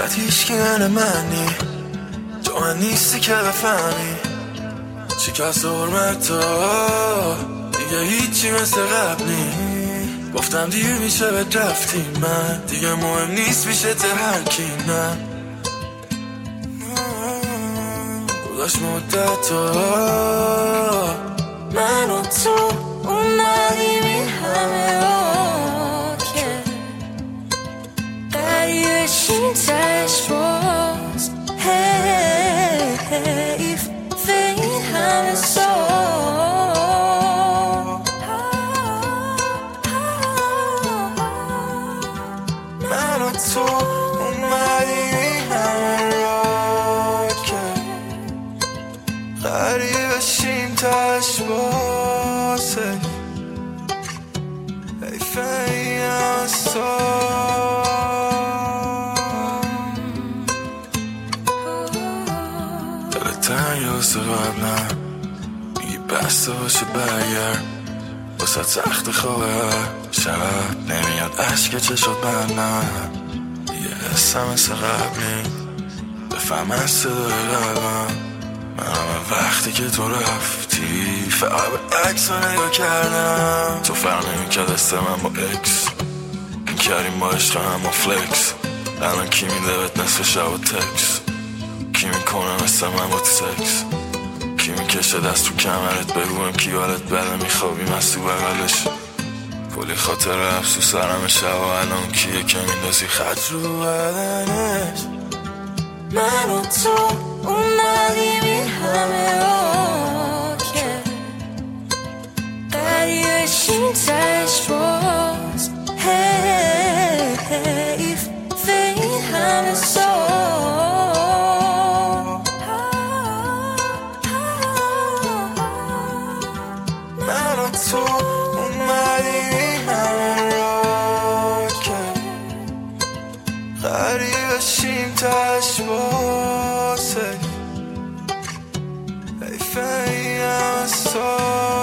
وسط هیچکی منی، جا من نیستی که بفهمی شکست حرمتا دیگه هیچی مثل قبل نی. گفتم دیر میشه به رفتی، من دیگه مهم نیست میشه تر هر کی. نه گذاشت مدتا من و تو اومدیم این همه را که قریبه شیم تش باز. حیف به این همه سال من و تو اومدیم این همه را که قریبه شیم تش باز. حیف این همه سال تنگ واسه قبلم میگی بسته باشه برگرد واسه سخت خواه شب نمیاد عشق چشات بندم دیگه حسم مثل قبلی بفهم از صدای قلبم. من همه وقتی که تو رفتی فقط به عکس رو نگاه کردم. تو فرق نمیکرد است من با اکس این کردیم با عشق هم با فلکس. الان کی میده بهت نصف شب و تکس؟ کی میکنه مثل من با سکس؟ کی میکشه دست تو کمرت بگویم کی حالت بده میخوابیم از تو بغلش؟ کلی خاطر افسوس سرم شب و الان کیه که میندازی خط رو بدنش؟ من و تو اومدیم این همه را که قریبه شیم تش باز. حیف به این همه سال من و تو اومدیم این همه را که قریبه شیم تش باز. حیف این همه سال